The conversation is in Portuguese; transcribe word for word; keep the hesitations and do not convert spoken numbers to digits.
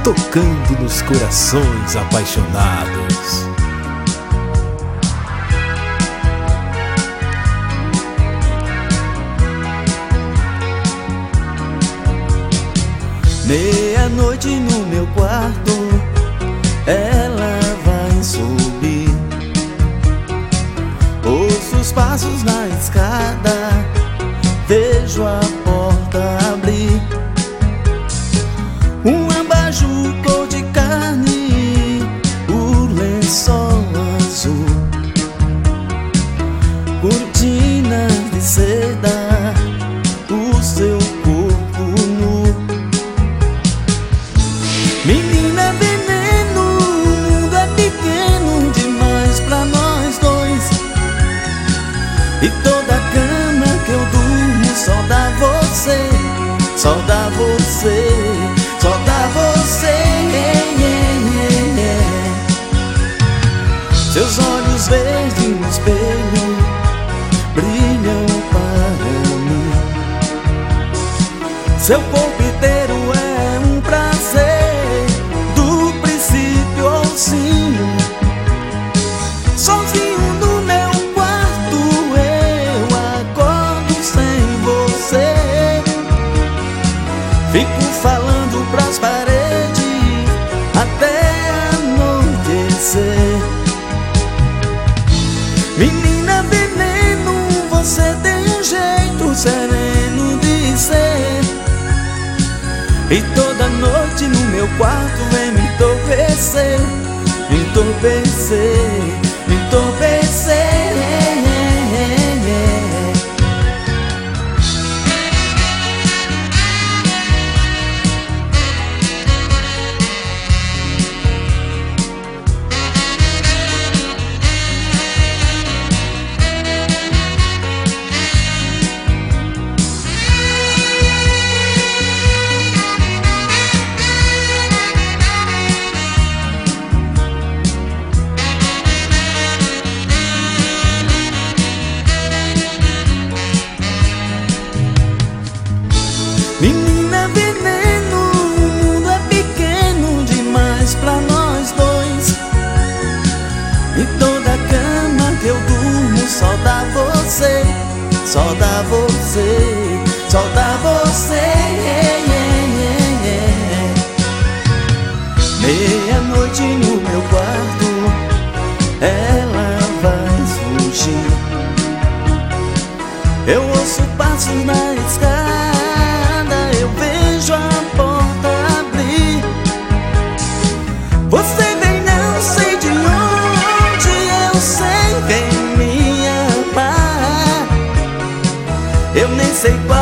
tocando nos corações apaixonados. Meia-noite no meu quarto, ela vai subir. Ouço os passos na escada, vejo a porta abrir. Um abajur cor de carne, o lençol azul, cortinas de seda, o seu corpo nu. Menina veneno, o mundo é pequeno demais pra nós dois. E toda a cama que eu durmo só dá você, só dá você, só dá você. Yeah, yeah, yeah. Seus olhos verdes no espelho brilham para mim. Seu corpo inteiro é um prazer, do princípio ao fim. Sozinho no meu quarto eu acordo sem você. Fico falando pras paredes até anoitecer. Menina veneno, você tem um jeito sereno de ser. E toda noite no meu quarto vem me entorpecer, me entorpecer, me entorpecer. Menina veneno, o mundo é pequeno demais pra nós dois. E toda a cama que eu durmo só dá você, só dá você, só dá você. Yeah, yeah, yeah. Meia-noite no meu quarto, ela vai fugir. Eu ouço passos na escada, eu vejo a porta abrir. Você vem, não sei de onde, eu sei quem me amar. Eu nem sei qual